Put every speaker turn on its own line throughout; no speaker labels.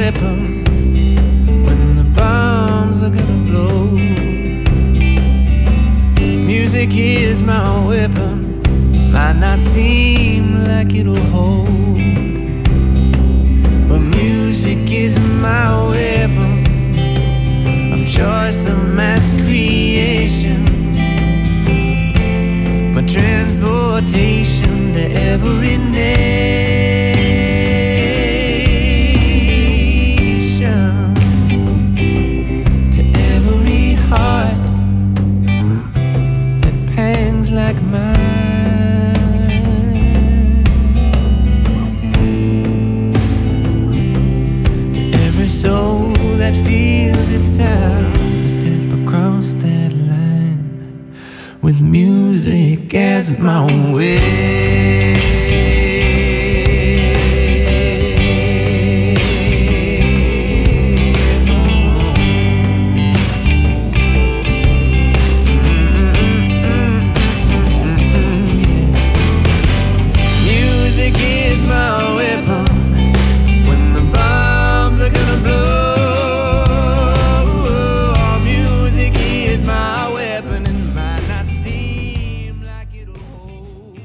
weapon when the bombs are gonna blow. Music is my weapon, might not seem like it'll hold, but music is my weapon of choice, of mass creation, my transportation to every nation, to every heart that pangs like mine, to every soul that feels itself step across that line with music as my way. Music is my weapon when the bombs are gonna blow. Music is my weapon and might not seem like it'll hold.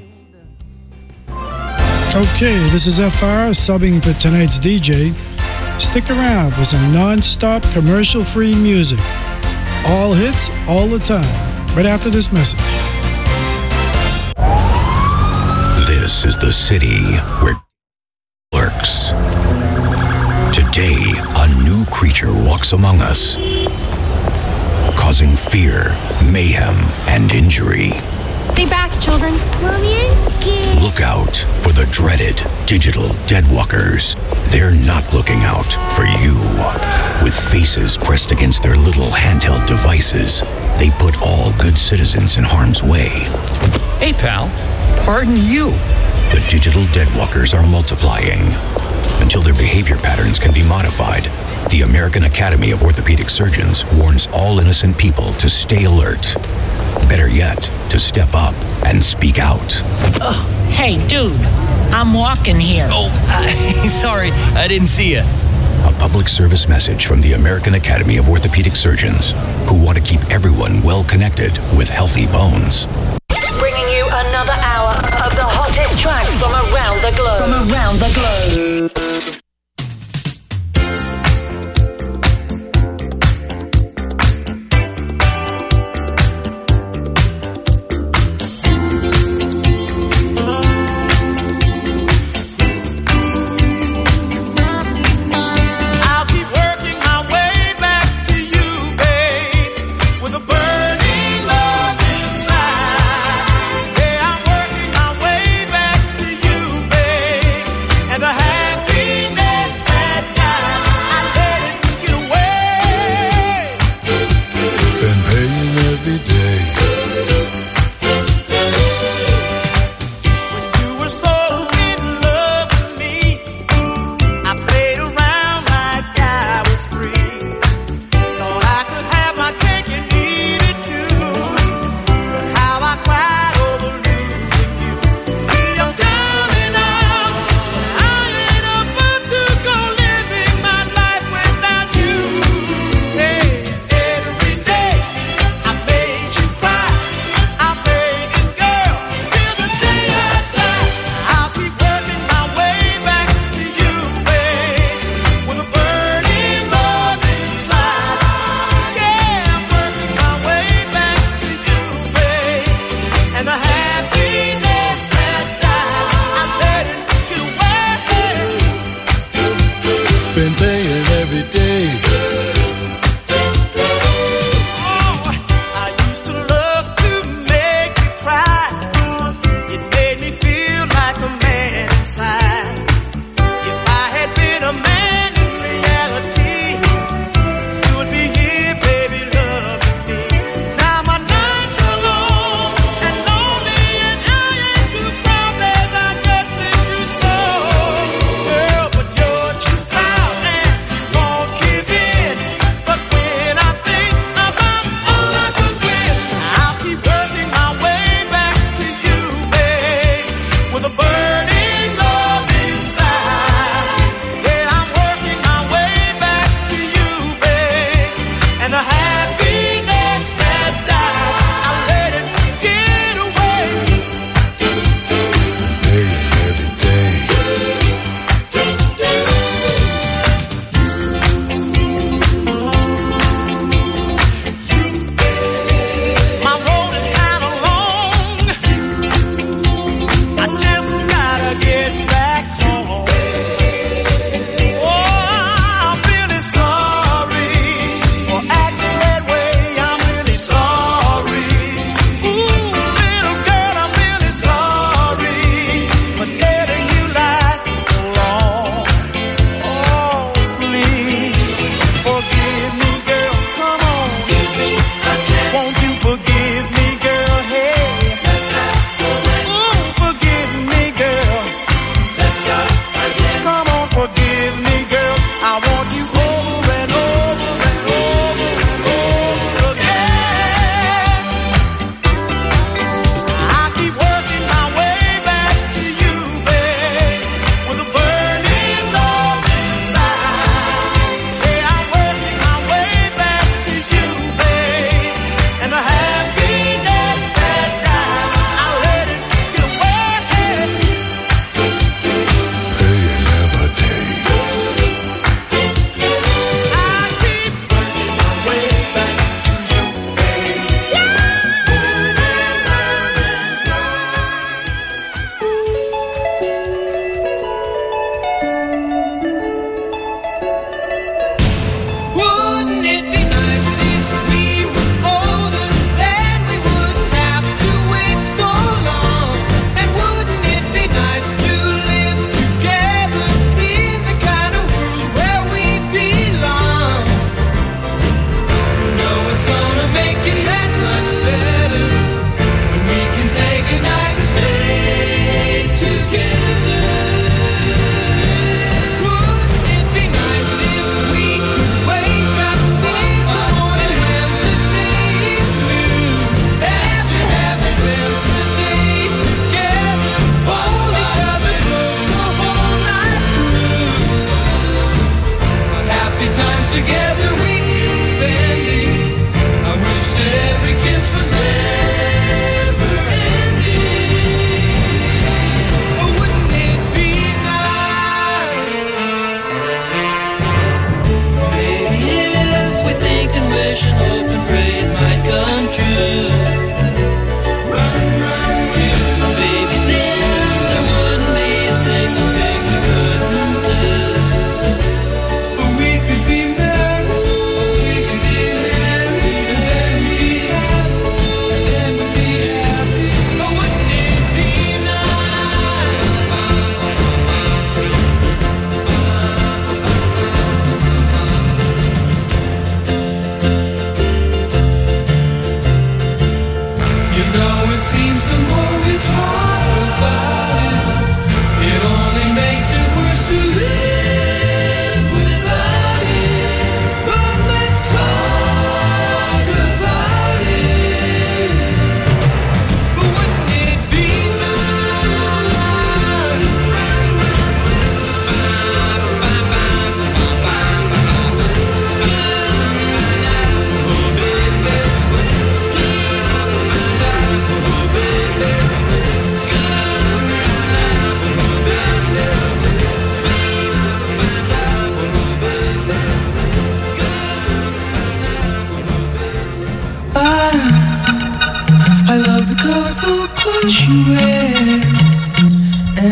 Okay, this is FR subbing for tonight's DJ. Stick around for some non-stop commercial-free music. All hits, all the time. Right after this message.
This is the city where lurks. Today, a new creature walks among us, causing fear, mayhem, and injury.
Stay back, children.
Mommy, I'm scared.
Look out for the dreaded digital deadwalkers. They're not looking out for you. With faces pressed against their little handheld devices, they put all good citizens in harm's way.
Hey, pal. Pardon you.
The digital deadwalkers are multiplying. Until their behavior patterns can be modified, the American Academy of Orthopedic Surgeons warns all innocent people to stay alert. Better yet, to step up and speak out.
Oh, hey, dude. I'm walking here.
Oh, sorry. I didn't see you.
A public service message from the American Academy of Orthopedic Surgeons, who want to keep everyone well connected with healthy bones.
Bringing you another hour of the hottest tracks from around the globe. From around the globe.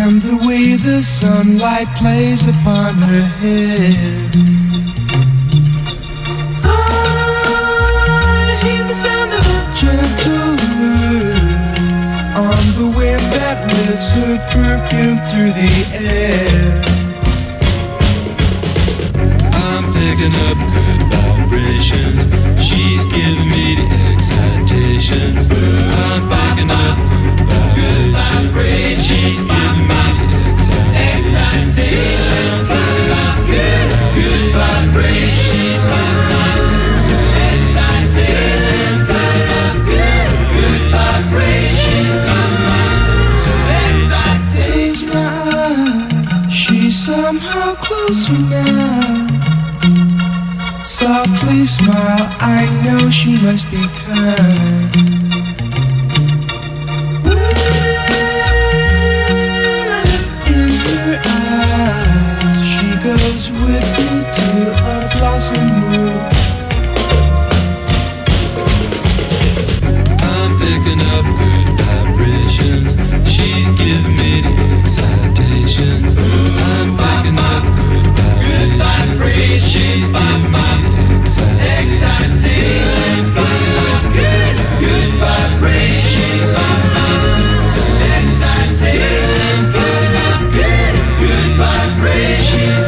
and the way the sunlight plays upon her hair. I hear the sound of a gentle word on the wind that lifts her perfume through the air. I'm picking up good vibrations. She's giving me the excitations. I'm picking up good vibrations. She's giving me the excitations. I'm picking up good vibrations. She's giving me the excitations. Picking up good vibrations. Close my eyes. She's somehow closer now. Softly smile, I know she must be kind. In her eyes, she goes with me to a blossom room. I'm picking up good vibrations. She's giving me the excitations. I'm picking up good vibrations. She's giving me excitations. Good vibrations. Excitations. Good vibrations.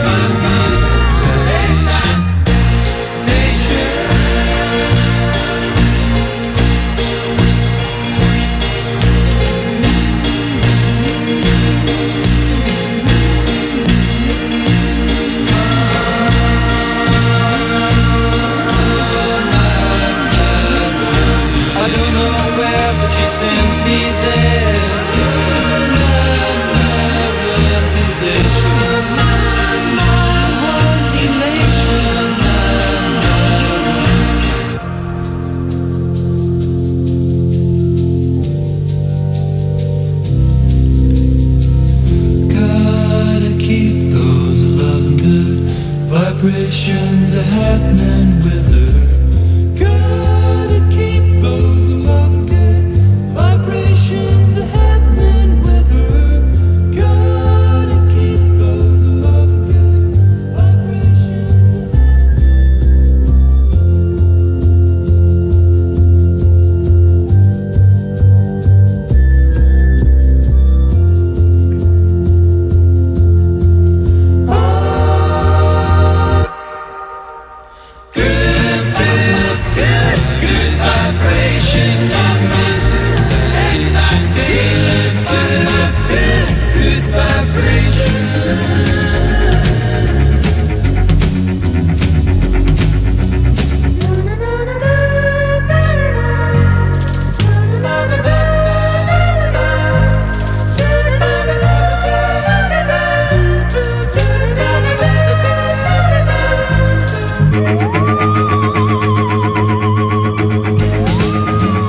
Vibrations are happening with her. Gotta keep those love good. Vibrations are happening with her. Gotta keep those love good.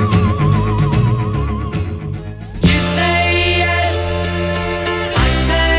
You say yes, I say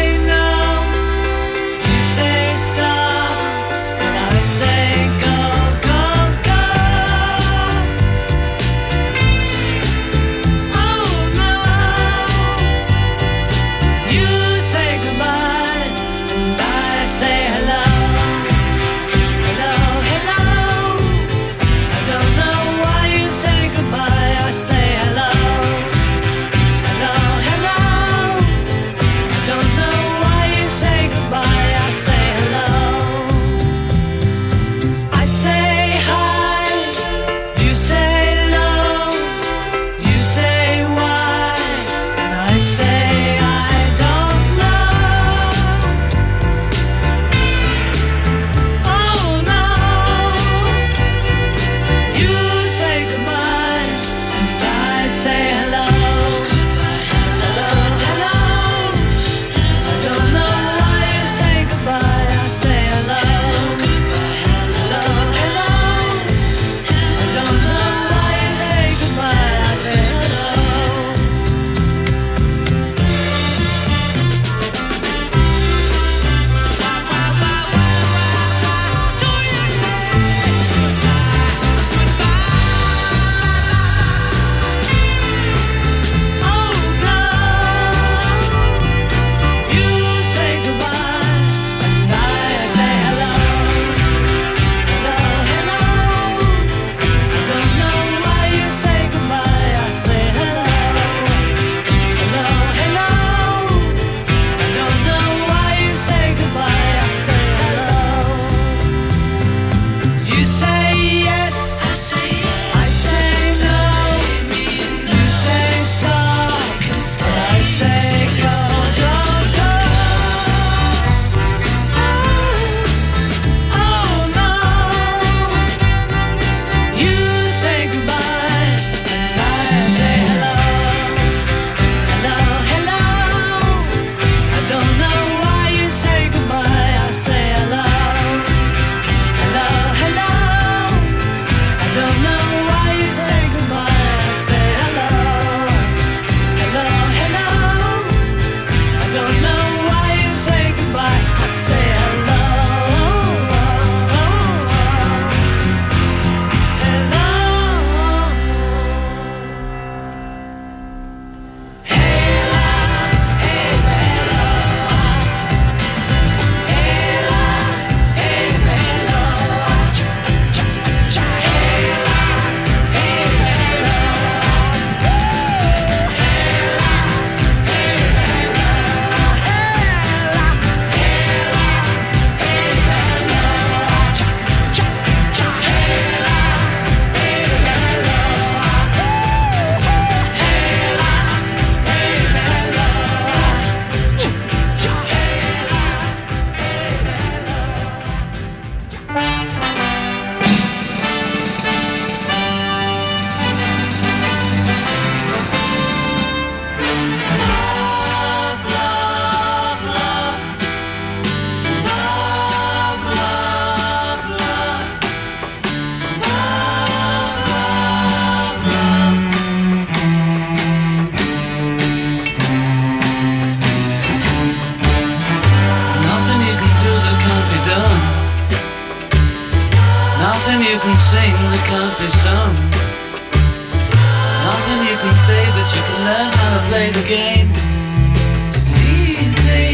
the game. It's easy.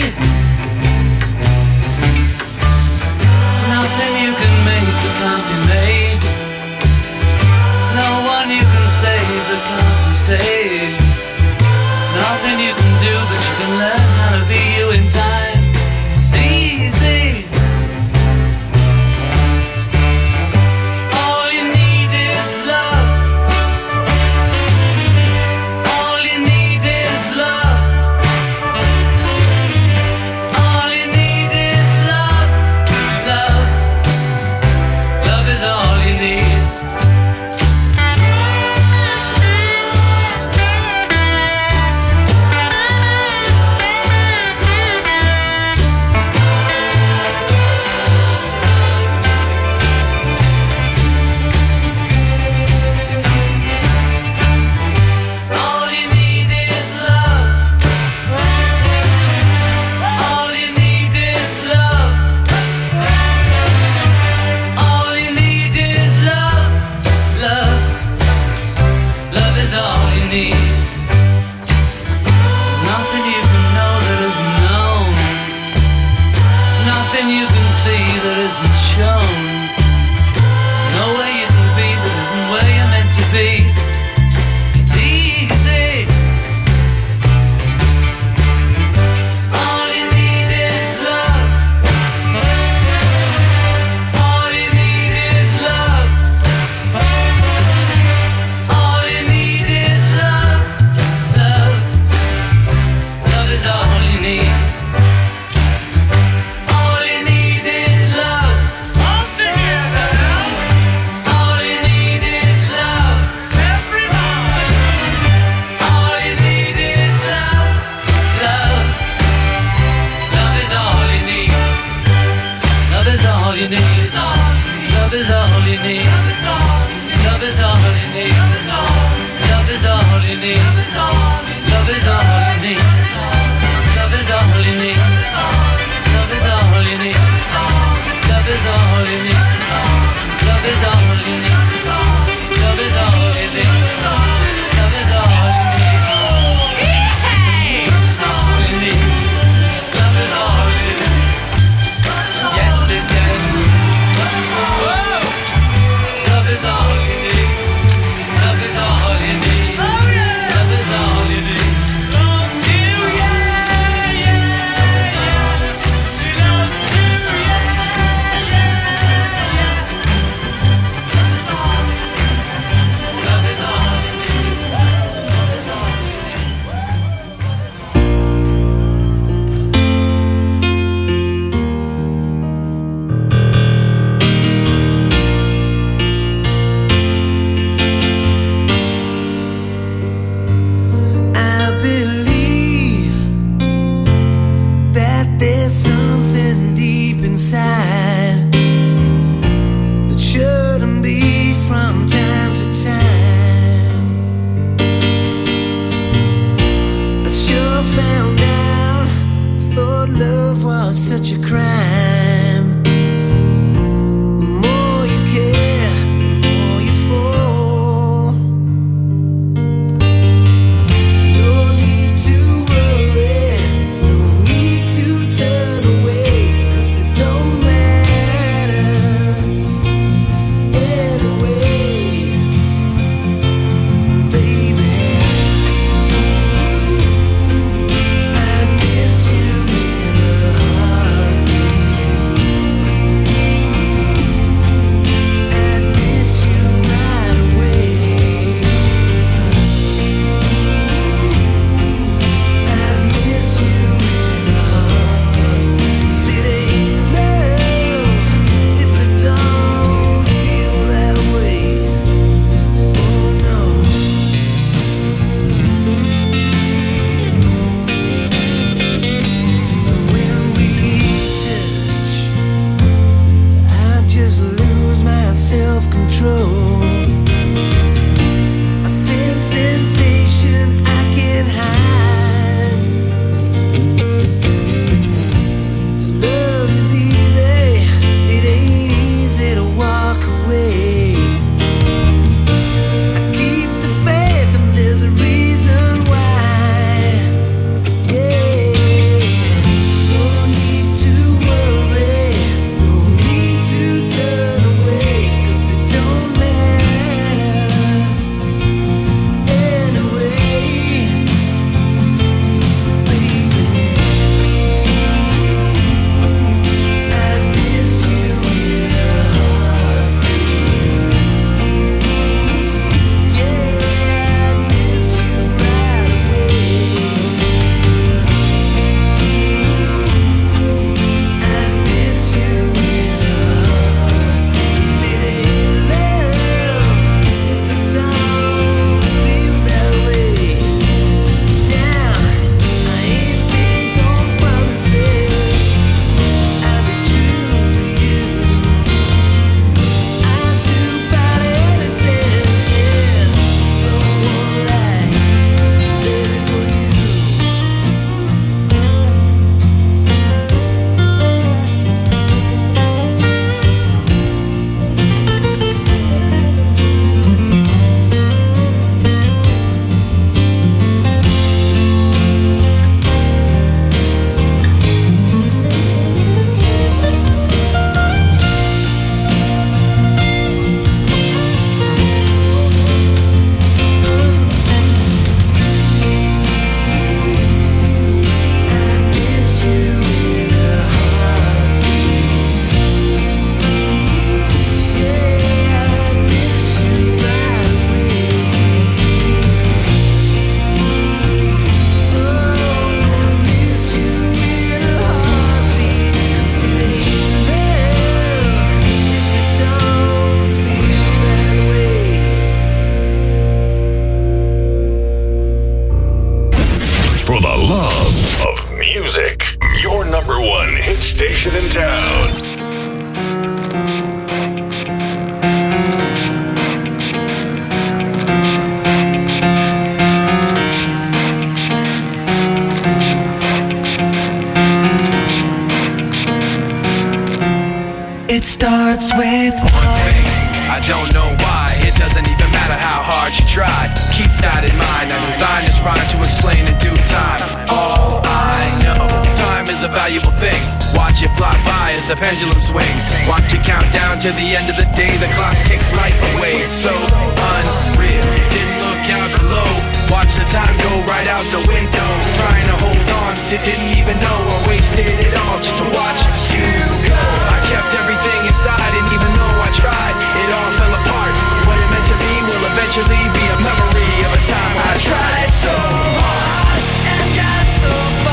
Nothing you can make that can't be made. No one you can save that can't be saved. Nothing you can do, but you can learn how to be you in time. It's easy. All you need is love. All you need is love. All you need is love. Love. Love is all you need. All you need is love. All you need is love. All you need is love. Love. Love is all you need. Nothing you can know that isn't known. Nothing you can see that isn't shown. There's no way you can be that isn't where you're meant to be. It's easy. All you need is love. All you need is love. All you need is love. Love. Love is all you need. All you need is love. All together. All you need is love. Everybody. All you need is love. Love. Love is all you need. Love is all you need. Love is all you need. Love is all you need. Love is all you need. Love is all you need. Love is all you need. Love is all you need. Love is all you need. Love is all you need. Love is all you need. Love is all you need. All you need. Love is all you need. Yes, it can. Whoa. Love is all you need. Love is all you need. Love is all you need. Love you, yeah, yeah, yeah. She loves you, yeah, yeah, yeah. Love is all you need. Love is all you need. I believe that there's something deep inside that shouldn't be from time to time. I sure found out, thought love was such a crime. The more you care, the more you fall. No need to worry, no need to turn away, 'cause it don't matter anyway, baby. I miss you in a heartbeat. starts with
one thing. I don't know why. It doesn't even matter how hard you try. Keep that in mind. I designed this rhyme to explain in due time. All I know, time is a valuable thing. Watch it fly by as the pendulum swings. Watch it count down to the end of the day. The clock takes life away. It's so unreal. Didn't look out below. Watch the time go right out the window. Trying to hold on to didn't even know I wasted it all just to watch you go. I kept everything inside and even though I tried, it all fell apart. What it meant to be will eventually be a memory of a time when I tried so hard and got so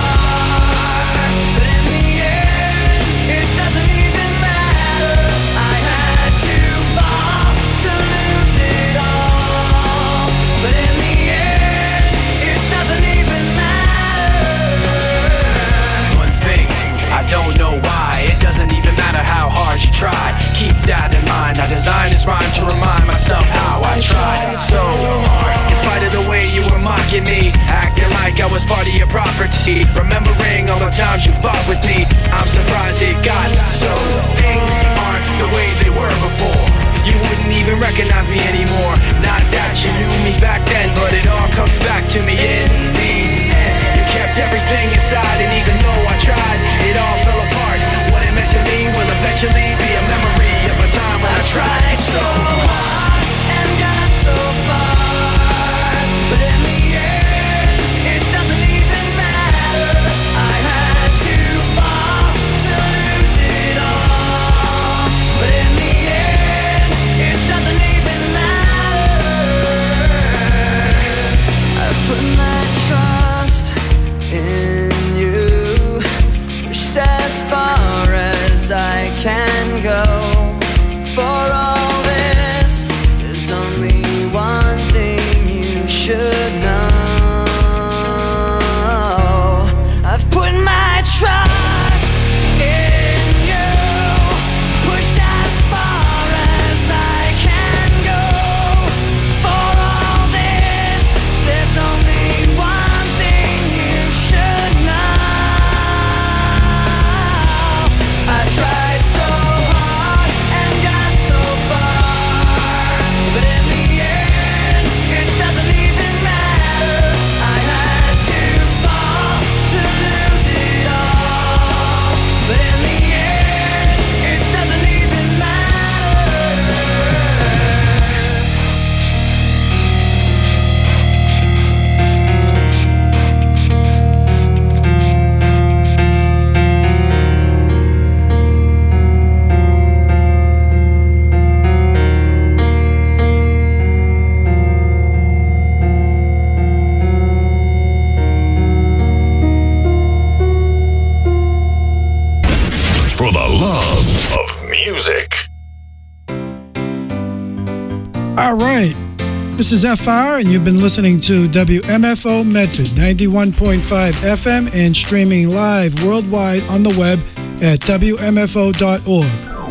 far. But in the end, it doesn't even matter. I had to fall to lose it all. But in the end, it doesn't even matter. One thing, I don't know why. It doesn't even matter how hard you try. Keep that in mind. I designed this rhyme to remind myself how I tried so hard. In spite of the way you were mocking me, acting like I was part of your property, remembering all the times you fought with me, I'm surprised it got so. Things aren't the way they were before. You wouldn't even recognize me anymore. Not that you knew me back then, but it all comes back to me in the end. You kept everything inside, and even though I tried, it all fell apart. What it meant to me will eventually be a memory of a time when I tried so hard and got so far. But in the end, it doesn't even matter. I had to fall to lose it all. But in the end, it doesn't even matter. I put my trust in you, pushed as far as I can go. For all this, there's only one thing you should know. I've put my trust in you, pushed as far as I can go. For all this, there's only one thing you should know. I tried so hard and got so far, but in the end, it doesn't even matter. I had to fall to lose it all, but in the end, it doesn't even matter.
For the love of music.
All right. This is FR, and you've been listening to WMFO Medford 91.5 FM and streaming live worldwide on the web at WMFO.org.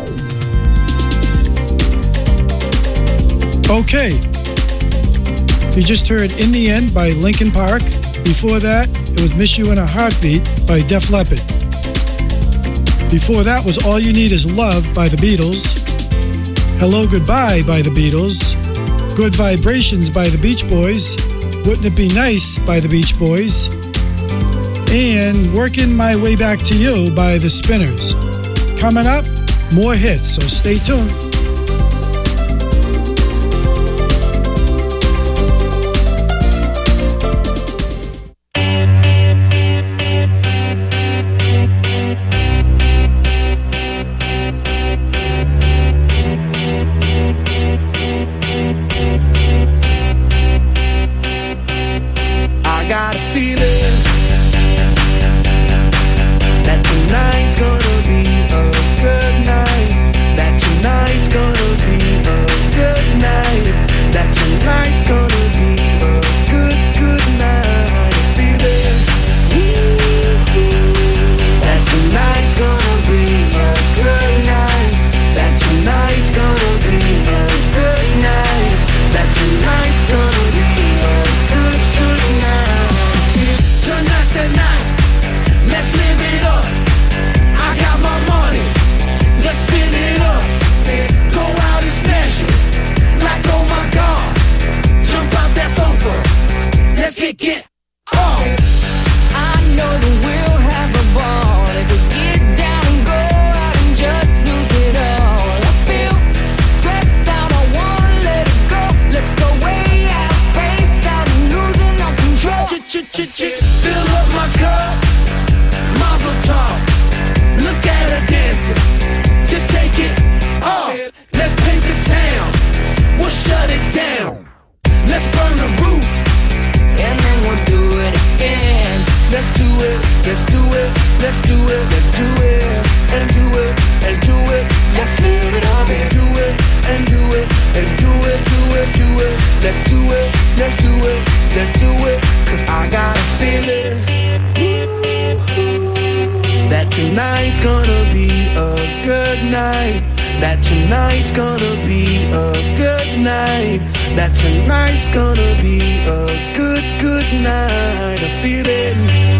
Okay. You just heard In the End by Linkin Park. Before that, it was Miss You in a Heartbeat by Def Leppard. Before that was All You Need Is Love by the Beatles. Hello Goodbye by the Beatles. Good Vibrations by the Beach Boys. Wouldn't It Be Nice by the Beach Boys. And Working My Way Back to You by the Spinners. Coming up, more hits, so stay tuned.
I got a feeling that tonight's gonna be a good night. That tonight's
let's do it, let's do it, and do it, and do it. Let's live it up and do it, and do it, and do it, do it, do it. Let's do it, let's do it, let's do it. 'Cause I got a feeling that tonight's gonna be a good night. That tonight's gonna be a good night. That tonight's gonna be a good, good night. A feeling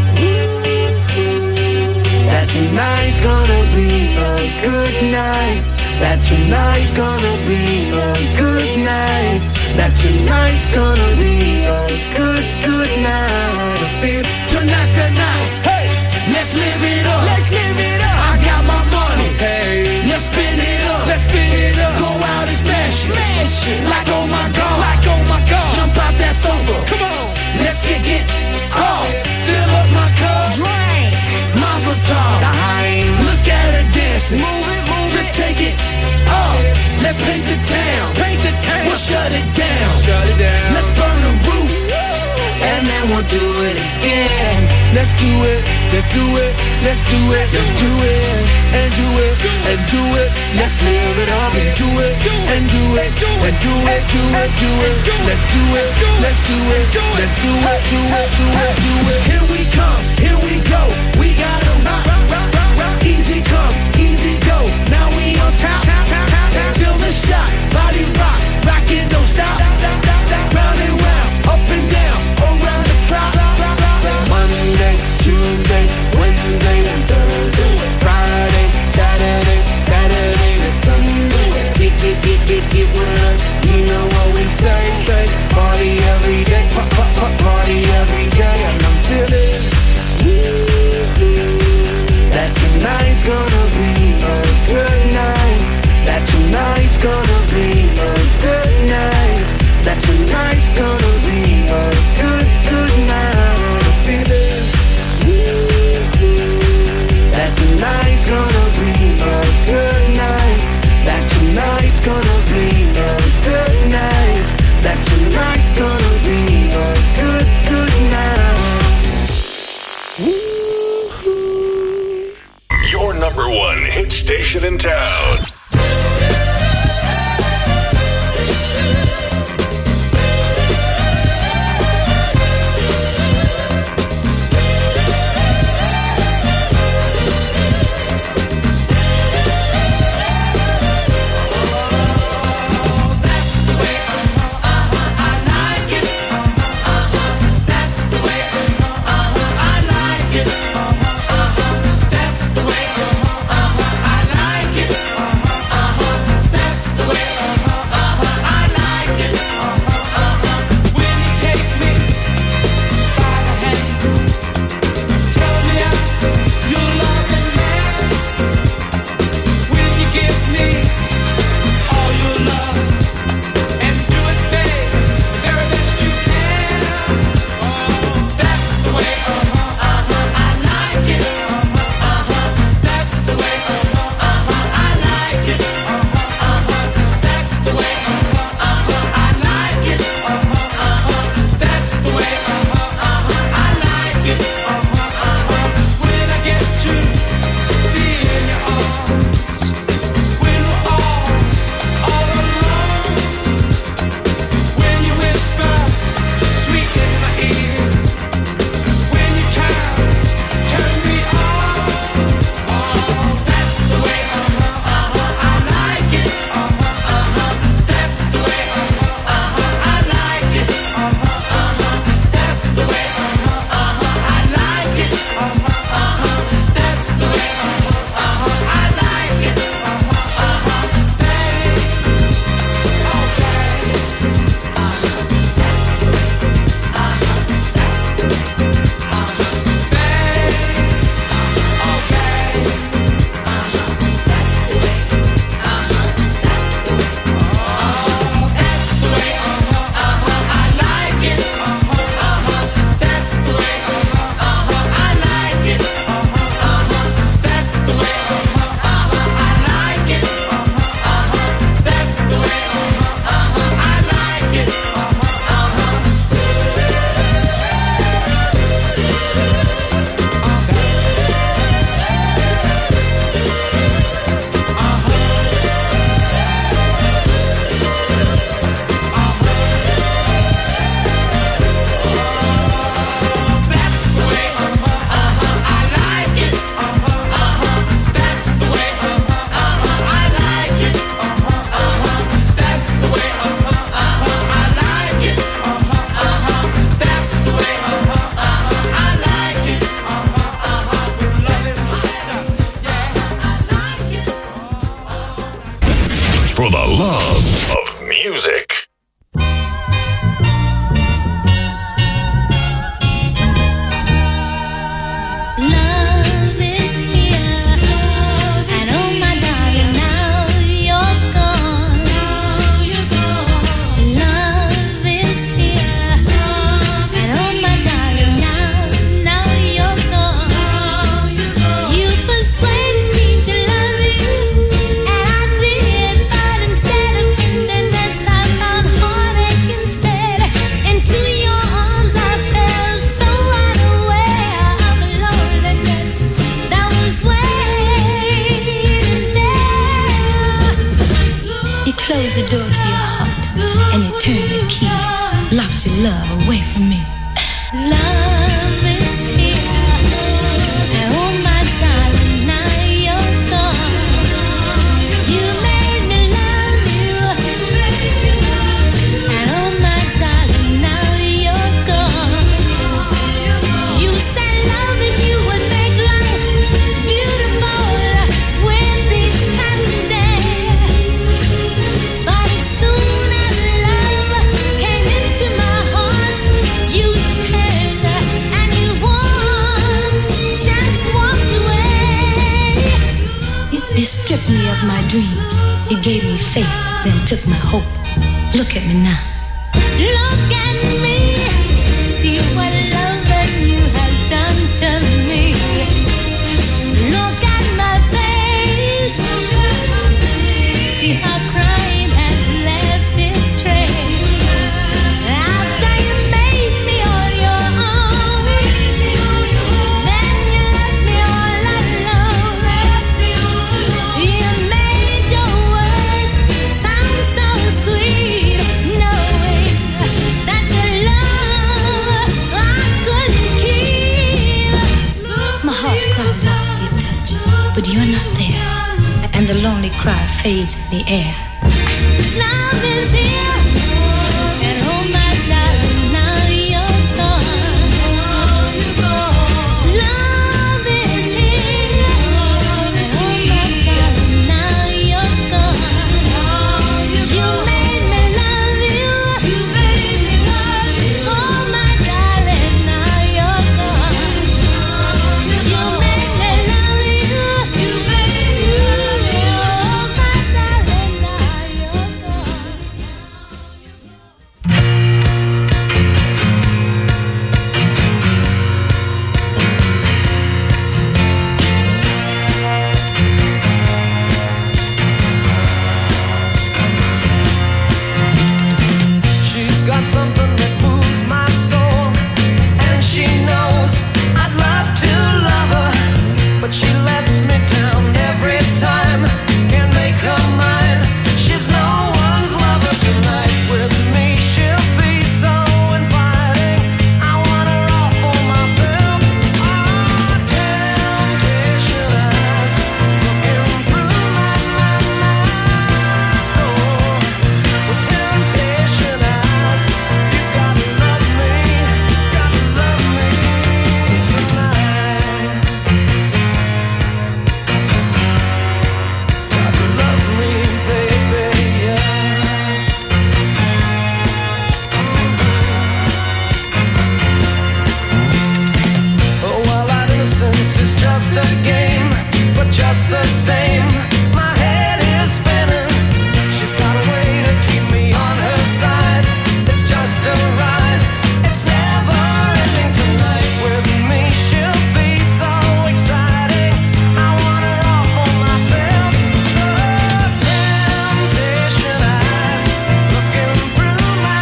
that tonight's gonna be a good night. That tonight's gonna be a good night. That tonight's gonna be a good, good night. I feel tonight's the night. Hey, let's live it up. Let's live it up. I got my money. Hey, let's spin it up. Let's spin it up. Go out and smash it. Smash it. Like oh my god. Like oh my god. Jump out that sofa. Come on. Let's get off. Fill up my cup. Drink. Mazel tov. Look at her dancing. Move it, move it. Just take it off. Let's paint the town. Paint the town. We'll shut it down. Shut it down. Let's burn the roof. And then we'll do it again. Let's do it. Let's do it. Let's do it. Let's do it. And do it. And do it. Let's live it up and do it. And do it. And do it. Do it. Do it. Let's do it. Let's do it. Let's do it. Do it. Do it. Do it. Here we come. Here we go. We gotta rock. Easy come. Easy go. Now we on top. Feel the shot. Body rock. Rock it. Don't stop. Round and round. Up and down. Around the clock. Monday, Tuesday, Wednesday, and Thursday, Friday, Saturday, Saturday to Sunday. Get with us. You know what we say. Party every day. Party every day. And I'm feeling that tonight's gonna be a good night. That tonight's gonna be a good night. That tonight's gonna be a good, good night. I'm feeling that tonight's gonna be a good night. That tonight's gonna be a good night. That tonight's gonna be a good, good night.
Your number one hit station in town.
That's the way I like it.
for the love of music.
Love is here, and oh my darling, now you're gone. Love is here, and oh my darling, now you're gone. You persuaded me to love you, and I did, but instead of tenderness, I found heartache instead. Into your arms I fell so unaware of the loneliness that was waiting there. You closed the door to your heart and you turned your key, locked your love away from me. Love is here, and oh my darling, now you're gone. You made me love you, and oh my darling, now you're gone. You said loving you would make life beautiful with each passing day. But as soon as love came into my heart, you turned and you walked, just walked away. You stripped me of my dreams. You gave me faith, then took my hope. Look at me now. Look at me. See what loving you has done to me. Look at my face. See how crying has left its trace. After you made me on your own, then you left me all alone. You made your words sound so sweet, knowing that your love I couldn't keep. My heart cries out for your touch, but you're not there, and the lonely cry fades in the air. Love is here, and oh my darling, now you're gone. Love is here, and oh my darling, now you're gone. You made me love you, oh my darling, now you're gone. You made me love you, oh my darling, now you're gone.
She's got something that moves my soul, and she knows I'd love to love her, but she lets me down every time. Can't make her mine. She's no one's lover tonight. With me, she'll be so inviting. I want her all for myself. Oh, temptation eyes looking through my soul. With temptation eyes, you gotta love me tonight. Gotta love me, baby, yeah. Oh, well, our innocence is just a game, but just the same, my head is spinning. She's got a way to keep me on her side. It's just a ride. It's never ending tonight. With me, she'll be so exciting. I want her all for myself. Those temptation eyes looking through my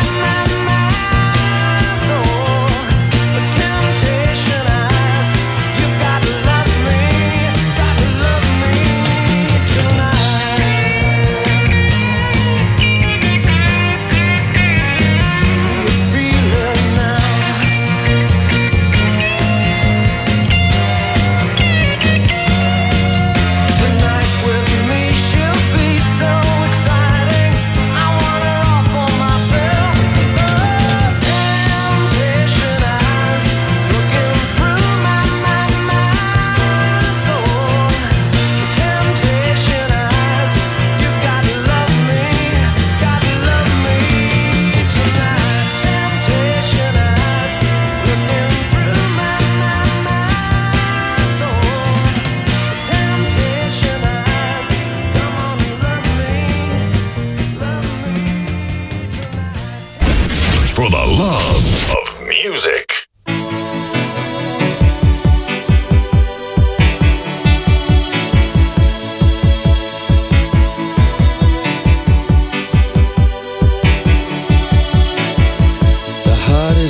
soul. The temptation eyes, you gotta love me tonight.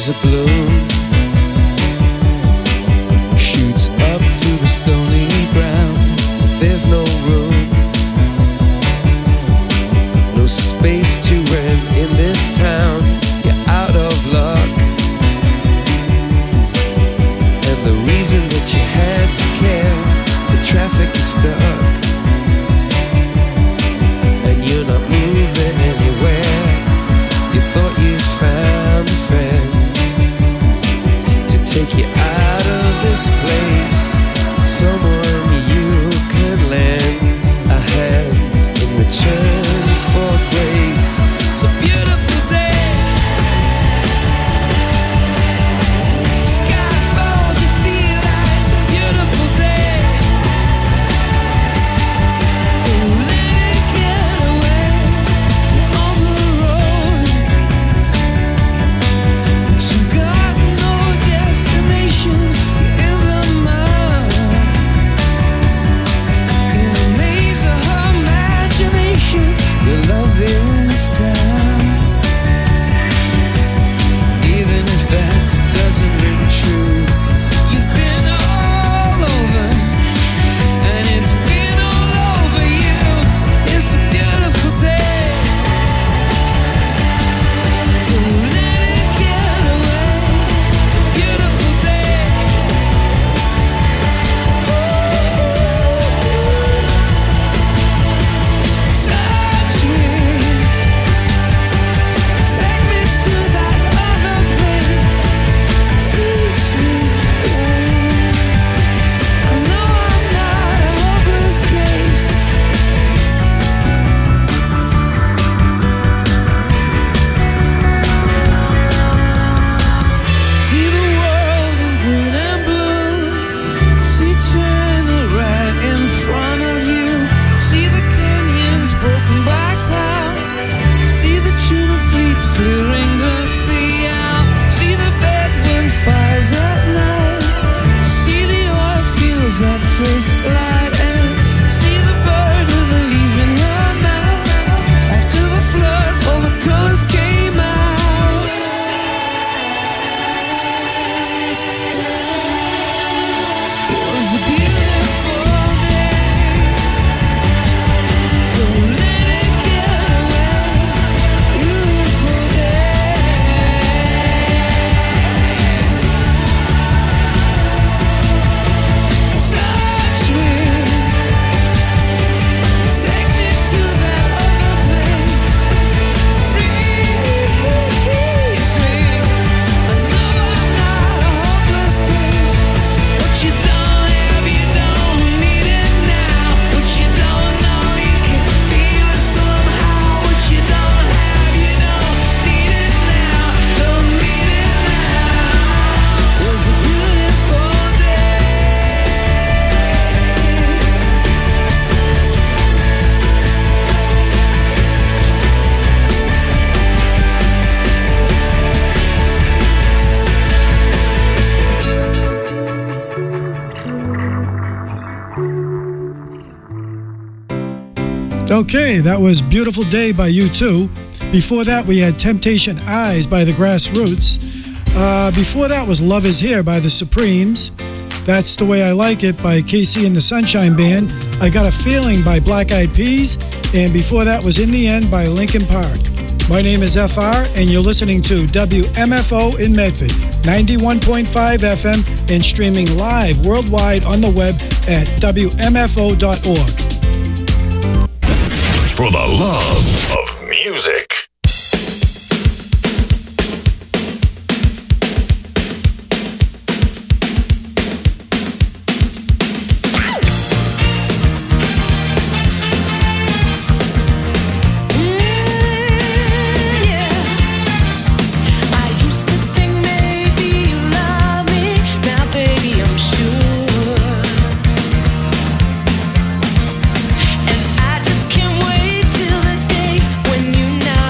is a bloom, shoots up through the stony ground. There's no room, no space to rent in this town. You're out of luck, and the reason that you had to care, the traffic is stuck, and you're not moving anywhere. You thought you found a friend to take you out of this place, someone you could lend a hand in return for grace. It's a beautiful day. Sky falls, you feel like it's a beautiful day. So let it get away on the road. But you've got no destination, you're in the mud, in the maze of her imagination. Your love is down, even if that doesn't ring true. You've been all over, and it's been all over you. It's a beautiful day. So let it get away. It's a beautiful day. Touch me, take me to that other place. Teach me. I know I'm not a hopeless case. See the world in green and blue. See China right in front of you. See the canyons broken by cloud. See the tuna fleets clearing the sea out. See the bedroom fires at night. See the oil fields at first light. And see the bird with a leaf in her mouth. After the flood, all the colors came out. It was a beautiful day. So let it get away. Beautiful day. Touch me, take me to that other place. Release me. I know I'm not a hopeless case. What you don't have, you don't need it now. What you don't know, you can feel it somehow. What you don't have, you don't need it now. Don't need it now. It was a beautiful day.
Okay, that was Beautiful Day by U2. Before that, we had Temptation Eyes by the Grassroots. Before that was Love Is Here by the Supremes. That's the Way I Like It by Casey and the Sunshine Band. I Got a Feeling by Black Eyed Peas. And before that was In the End by Linkin Park. My name is FR, and you're listening to WMFO in Medford, 91.5 FM, and streaming live worldwide on the web at WMFO.org.
For the love of music.
And I just can't wait till the day when you know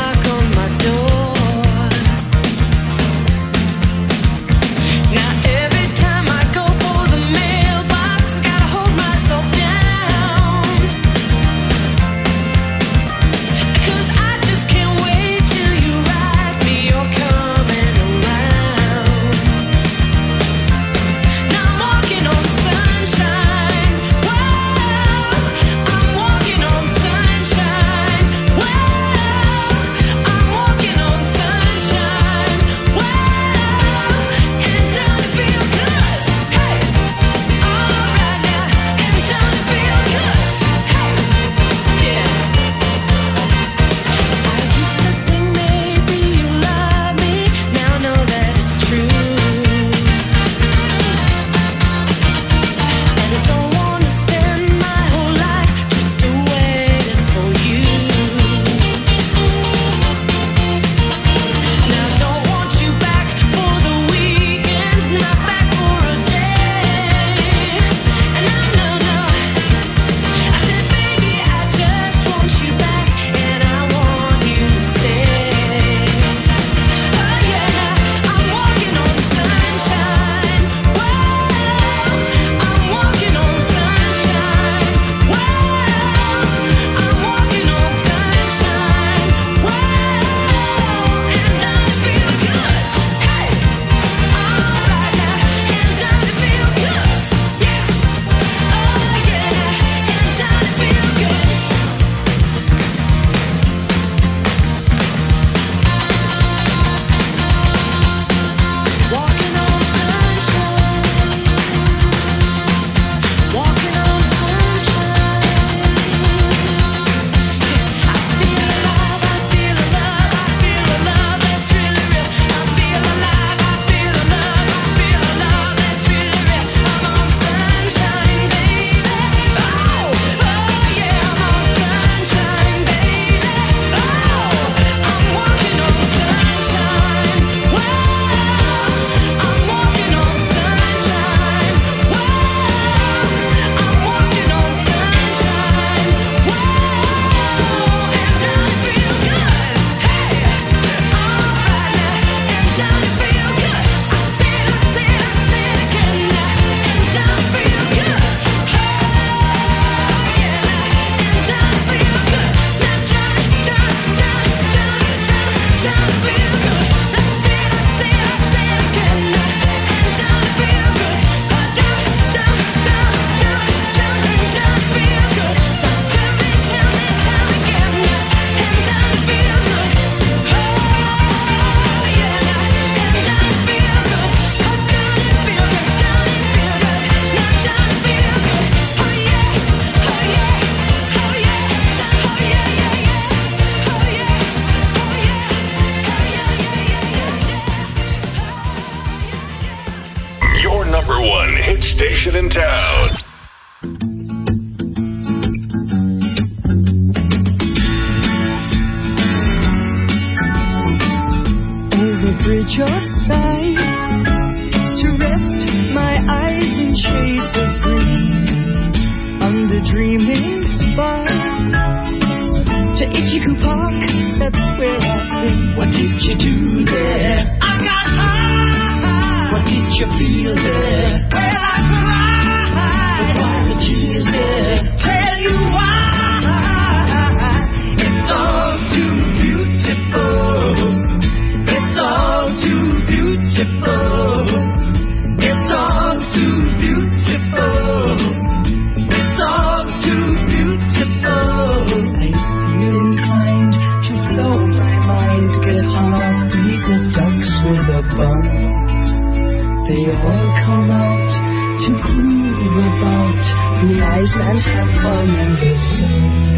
of sight, to rest my eyes in shades of green, under dreaming spires, to Ichiku Park, that's where I've been. What did you do there? I got high. What did you feel there? Well, I cried. Why the tears there? Tell you why. It's all too beautiful. It's all too beautiful. It's all too beautiful. It's all too beautiful. I feel inclined to blow my mind, get on, beat the ducks with a bun. They all come out to groove about, be nice and have fun in the sun.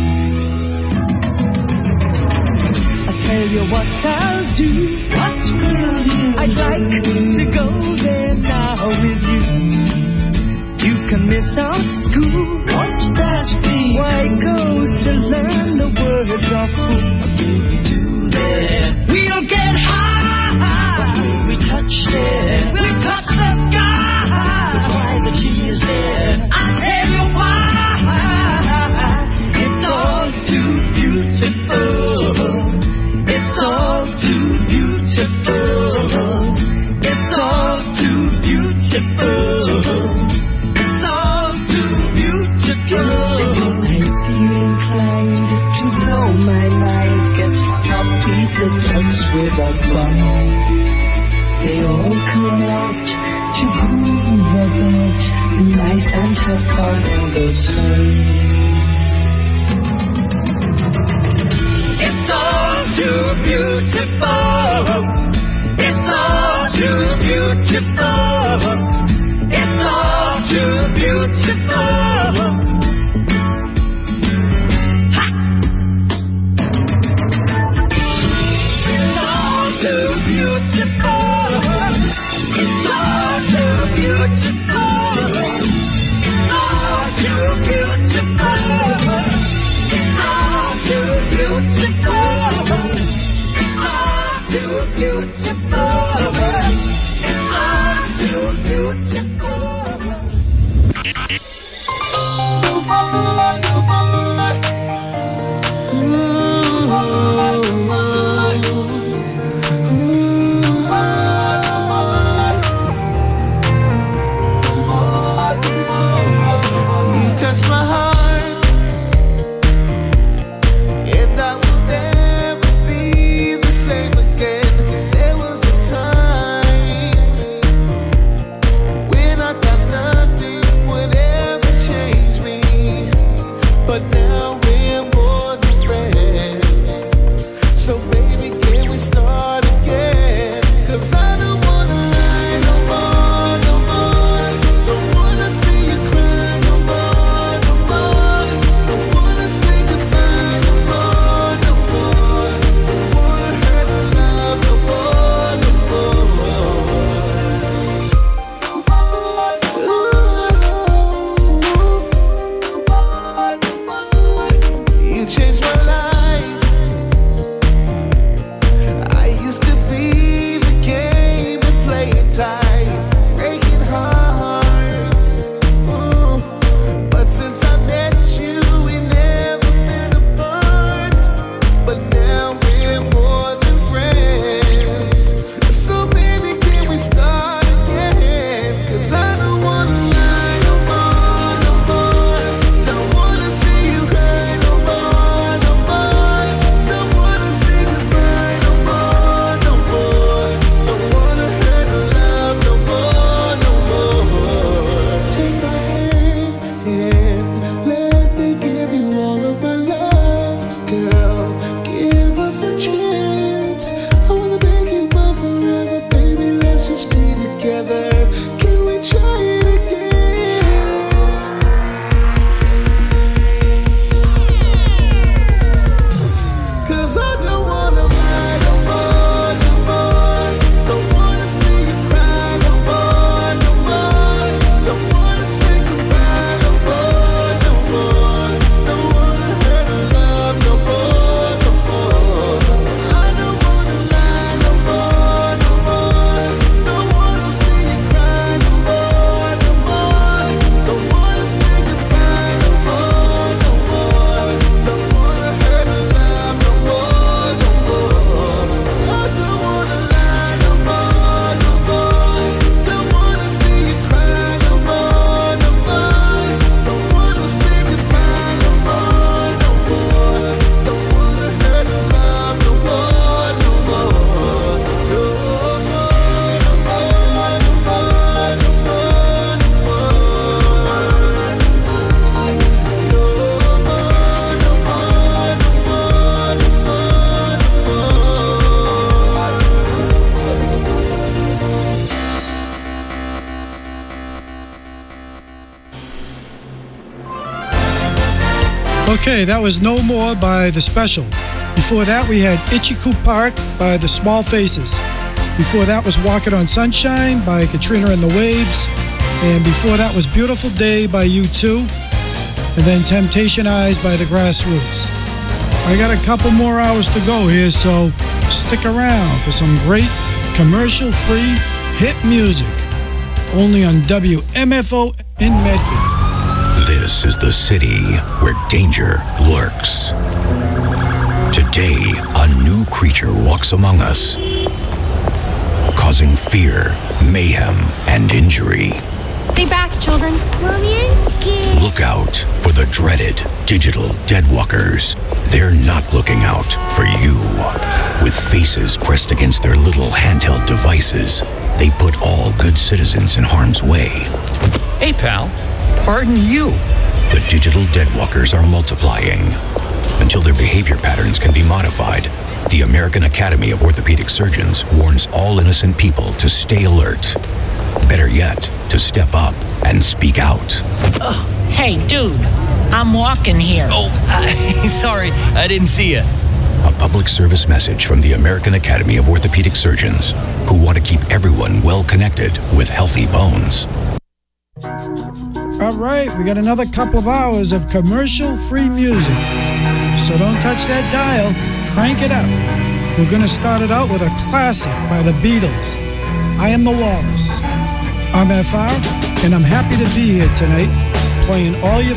I'll tell you what I'll do. What will you do? I'd like to go there now with you. You can miss out school. Won't that be? Why go to learn the words of who? What will we do there? We'll get high. What will we touch there? We'll touch the sky. Why the tears there? I'll tell you why. It's all too beautiful. It's all too beautiful. It's all too beautiful. It's all too beautiful. I feel inclined to blow my mind, get up, beat the ducks with a bun. They all come out to groove about, be nice and have fun in the sun. It's all too beautiful. It's all too beautiful. It's all too beautiful. Ha! It's all too beautiful. It's all too beautiful. It's all too beautiful. It's all too beautiful. It's all too beautiful. It's all too beautiful.
You touch my heart, and I will never be the same again. There was a time when I thought nothing would ever change me, but now we're more than friends. So baby, can we start again? 'Cause I don't wanna lie no more, no more. Don't wanna see you cry no more, no more.
Okay, that was No More by The Special. Before that, we had Ichiku Park by The Small Faces. Before that was Walking on Sunshine by Katrina and the Waves. And before that was Beautiful Day by U2. And then Temptation Eyes by The Grassroots. I got a couple more hours to go here, so stick around for some great commercial-free hit music. Only on WMFO in Medford.
This is the city where danger lurks. Today, a new creature walks among us, causing fear, mayhem, and injury.
Stay back, children.
Mommy, I'm scared.
Look out for the dreaded digital deadwalkers. They're not looking out for you. With faces pressed against their little handheld devices, they put all good citizens in harm's way.
Hey, pal. Pardon you.
The digital deadwalkers are multiplying. Until their behavior patterns can be modified, the American Academy of Orthopedic Surgeons warns all innocent people to stay alert. Better yet, to step up and speak out.
Hey, dude, I'm walking here.
Oh, sorry, I didn't see you.
A public service message from the American Academy of Orthopedic Surgeons, who want to keep everyone well connected with healthy bones.
All right, we got another couple of hours of commercial-free music. So don't touch that dial, crank it up. We're going to start it out with a classic by the Beatles, I Am the Walrus. I'm FR, and I'm happy to be here tonight, playing all your